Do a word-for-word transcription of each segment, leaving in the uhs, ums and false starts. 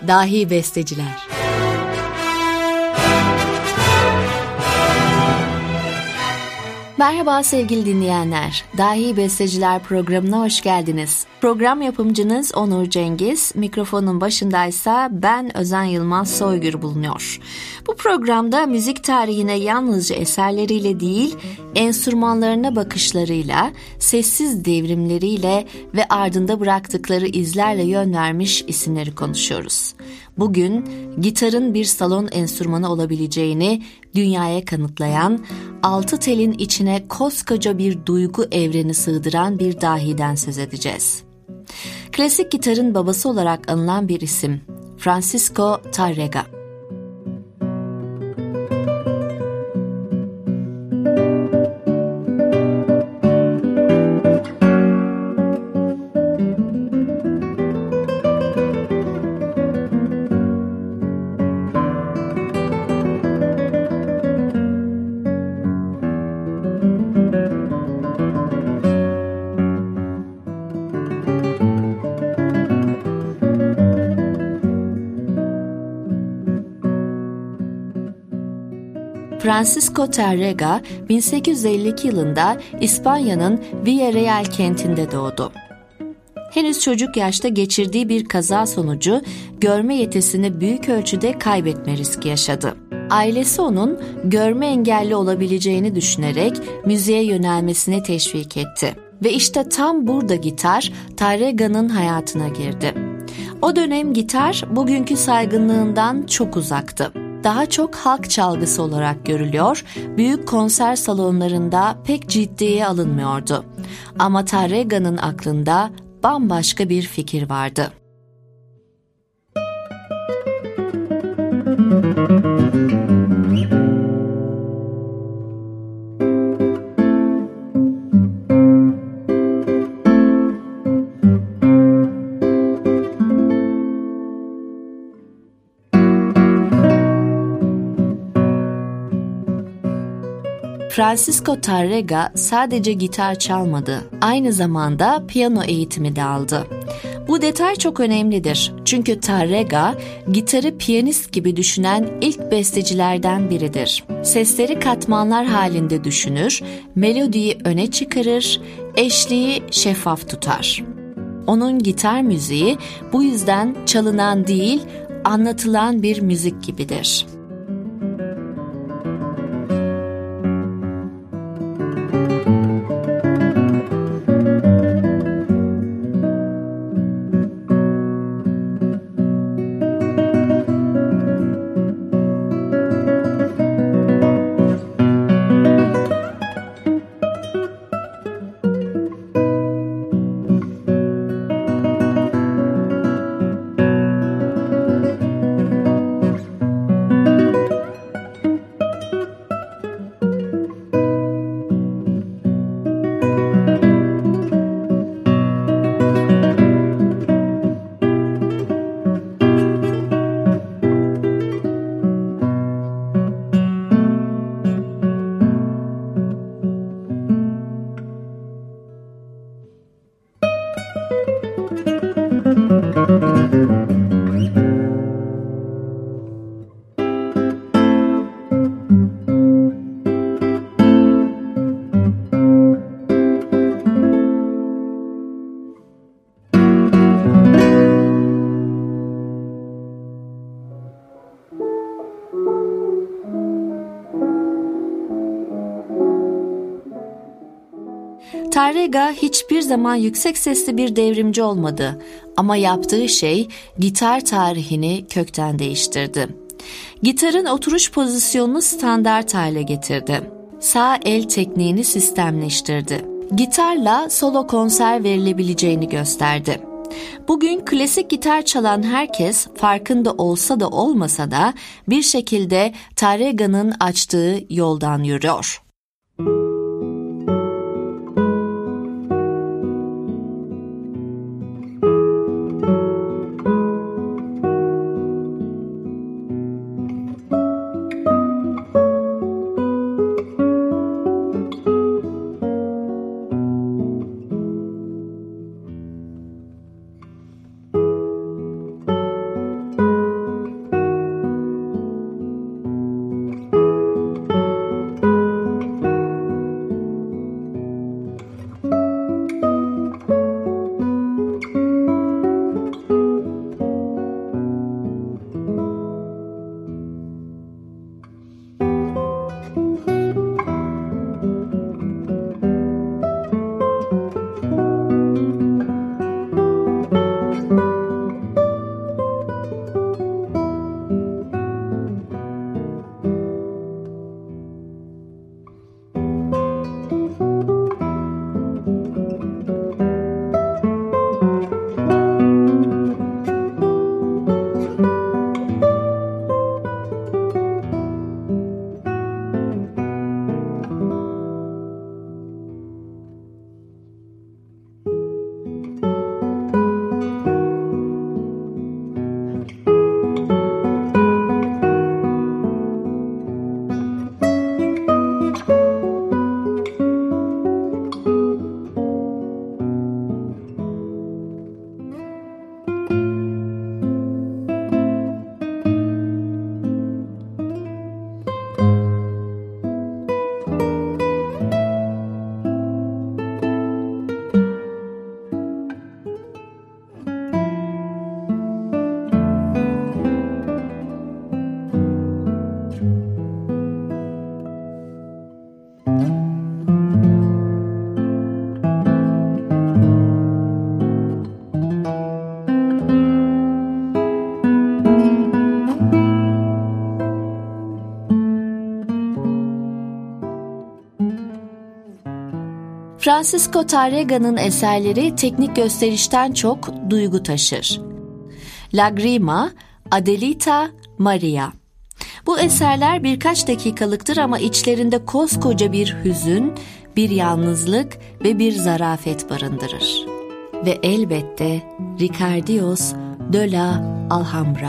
Dahi Besteciler. Merhaba sevgili dinleyenler. Dahi Besteciler programına hoş geldiniz. Program yapımcınız Onur Cengiz, mikrofonun başındaysa ben Özen Yılmaz Soygür bulunuyor. Bu programda müzik tarihine yalnızca eserleriyle değil, enstrümanlarına bakışlarıyla, sessiz devrimleriyle ve ardında bıraktıkları izlerle yön vermiş isimleri konuşuyoruz. Bugün gitarın bir salon enstrümanı olabileceğini dünyaya kanıtlayan, altı telin içine koskoca bir duygu evreni sığdıran bir dahiden söz edeceğiz. Klasik gitarın babası olarak anılan bir isim, Francisco Tárrega. Francisco Tárrega bin sekiz yüz elli iki yılında İspanya'nın Villarreal kentinde doğdu. Henüz çocuk yaşta geçirdiği bir kaza sonucu görme yetisini büyük ölçüde kaybetme riski yaşadı. Ailesi onun görme engelli olabileceğini düşünerek müziğe yönelmesine teşvik etti. Ve işte tam burada gitar Tárrega'nın hayatına girdi. O dönem gitar bugünkü saygınlığından çok uzaktı. Daha çok halk çalgısı olarak görülüyor, büyük konser salonlarında pek ciddiye alınmıyordu. Ama Tárrega'nın aklında bambaşka bir fikir vardı. Francisco Tárrega sadece gitar çalmadı, aynı zamanda piyano eğitimi de aldı. Bu detay çok önemlidir çünkü Tárrega gitarı piyanist gibi düşünen ilk bestecilerden biridir. Sesleri katmanlar halinde düşünür, melodiyi öne çıkarır, eşliği şeffaf tutar. Onun gitar müziği bu yüzden çalınan değil, anlatılan bir müzik gibidir. Tárrega hiçbir zaman yüksek sesli bir devrimci olmadı ama yaptığı şey gitar tarihini kökten değiştirdi. Gitarın oturuş pozisyonunu standart hale getirdi. Sağ el tekniğini sistemleştirdi. Gitarla solo konser verilebileceğini gösterdi. Bugün klasik gitar çalan herkes farkında olsa da olmasa da bir şekilde Tárrega'nın açtığı yoldan yürüyor. Francisco Tárrega'nın eserleri teknik gösterişten çok duygu taşır. Lagrima, Adelita, Maria. Bu eserler birkaç dakikalıktır ama içlerinde koskoca bir hüzün, bir yalnızlık ve bir zarafet barındırır. Ve elbette Ricardios de la Alhambra.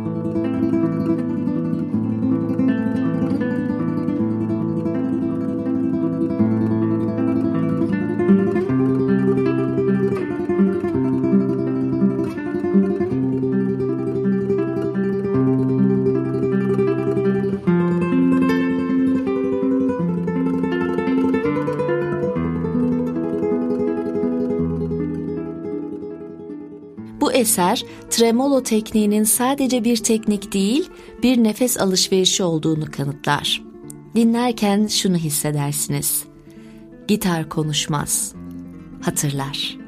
Bu eser, tremolo tekniğinin sadece bir teknik değil, bir nefes alışverişi olduğunu kanıtlar. Dinlerken şunu hissedersiniz: gitar konuşmaz, hatırlar.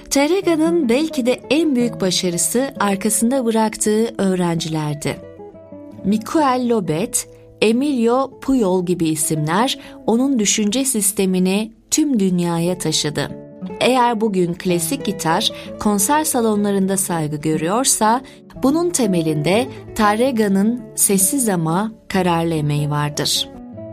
Tárrega'nın belki de en büyük başarısı arkasında bıraktığı öğrencilerdi. Michael Lobet, Emilio Puyol gibi isimler onun düşünce sistemini tüm dünyaya taşıdı. Eğer bugün klasik gitar konser salonlarında saygı görüyorsa, bunun temelinde Tárrega'nın sessiz ama kararlı emeği vardır.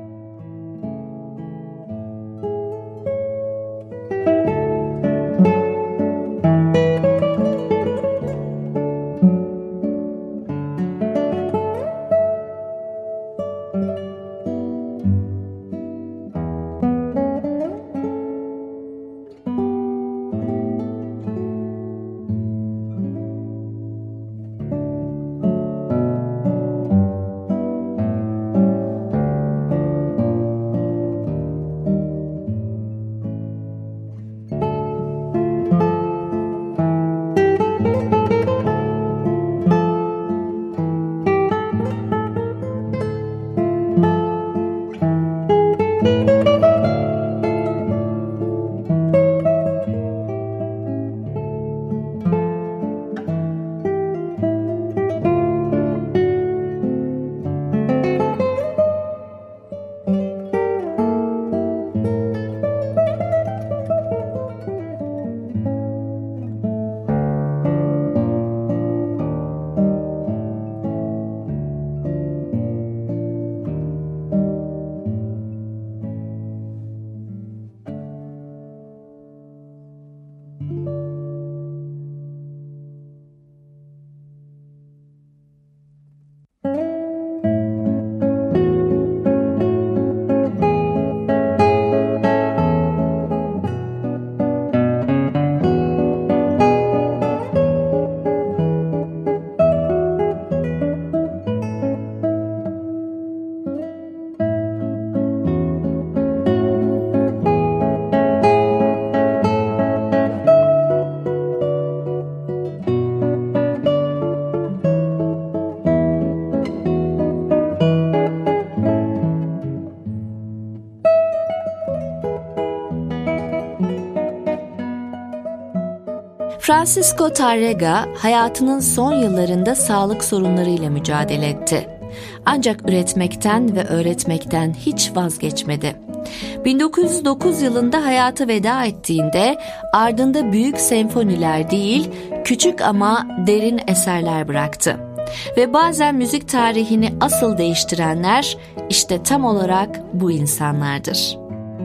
Francisco Tárrega hayatının son yıllarında sağlık sorunlarıyla mücadele etti. Ancak üretmekten ve öğretmekten hiç vazgeçmedi. bin dokuz yüz dokuz yılında hayata veda ettiğinde ardında büyük senfoniler değil, küçük ama derin eserler bıraktı. Ve bazen müzik tarihini asıl değiştirenler işte tam olarak bu insanlardır.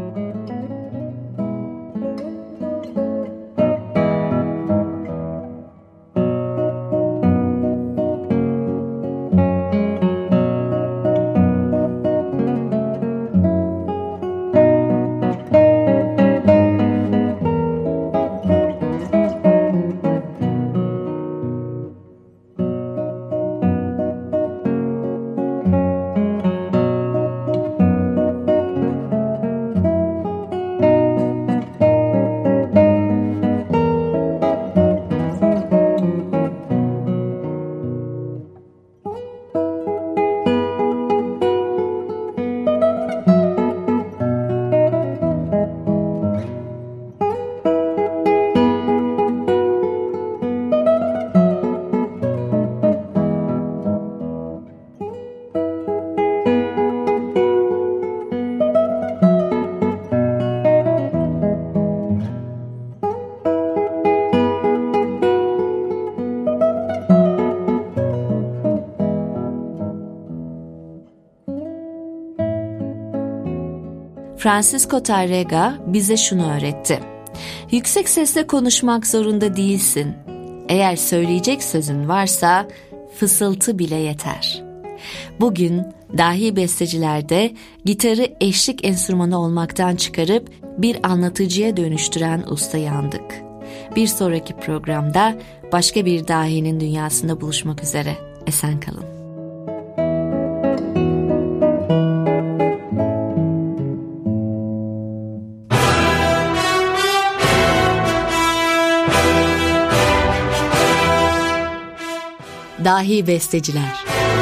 Francisco Tárrega bize şunu öğretti. Yüksek sesle konuşmak zorunda değilsin. Eğer söyleyecek sözün varsa fısıltı bile yeter. Bugün dahi bestecilerde gitarı eşlik enstrümanı olmaktan çıkarıp bir anlatıcıya dönüştüren ustayı andık. Bir sonraki programda başka bir dahinin dünyasında buluşmak üzere. Esen kalın. Dahi besteciler.